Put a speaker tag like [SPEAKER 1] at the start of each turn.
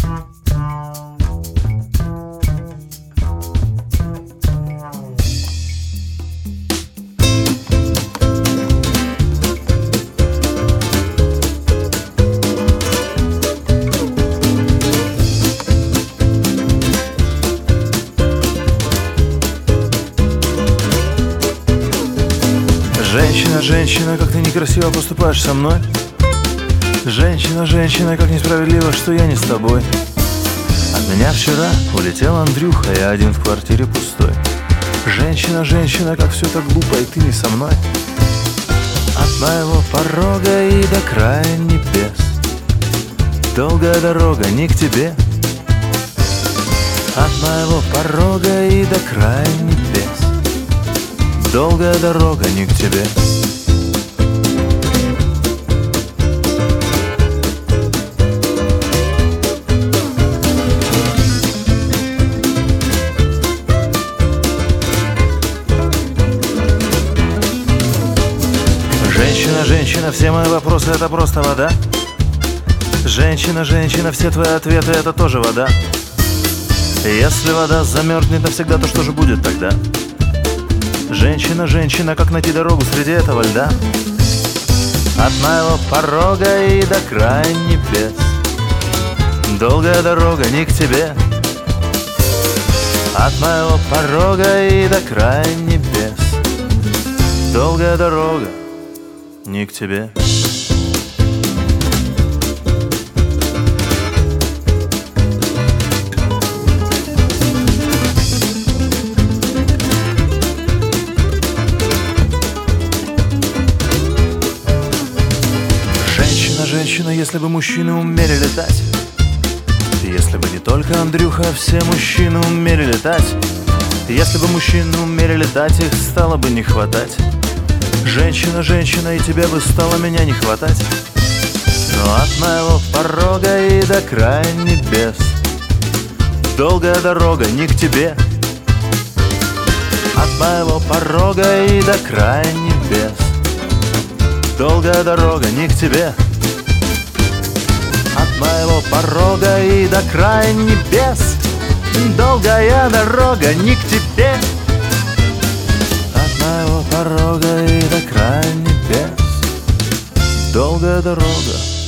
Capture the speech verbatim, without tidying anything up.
[SPEAKER 1] Женщина, женщина, как ты некрасиво поступаешь со мной. Женщина, женщина, как несправедливо, что я не с тобой. От меня вчера улетел Андрюха, я один в квартире пустой. Женщина, женщина, как все так глупо, и ты не со мной. От моего порога и до края небес долгая дорога не к тебе. От моего порога и до края небес долгая дорога не к тебе. Женщина, женщина, все мои вопросы — это просто вода. Женщина, женщина, все твои ответы — это тоже вода. Если вода замерзнет навсегда, то что же будет тогда? Женщина, женщина, как найти дорогу среди этого льда? От моего порога и до края небес долгая дорога не к тебе. От моего порога и до края небес долгая дорога не к тебе. Женщина, если бы мужчины умели летать, если бы не только Андрюха, а все мужчины умели летать, если бы мужчины умели летать, их стало бы не хватать. Женщина, женщина, и тебе бы стало меня не хватать. Но от моего порога и до края небес долгая дорога не к тебе. От моего порога и до края небес долгая дорога не к тебе. От моего порога и до края небес долгая дорога не к тебе. От моего порога и до края небес долгая дорога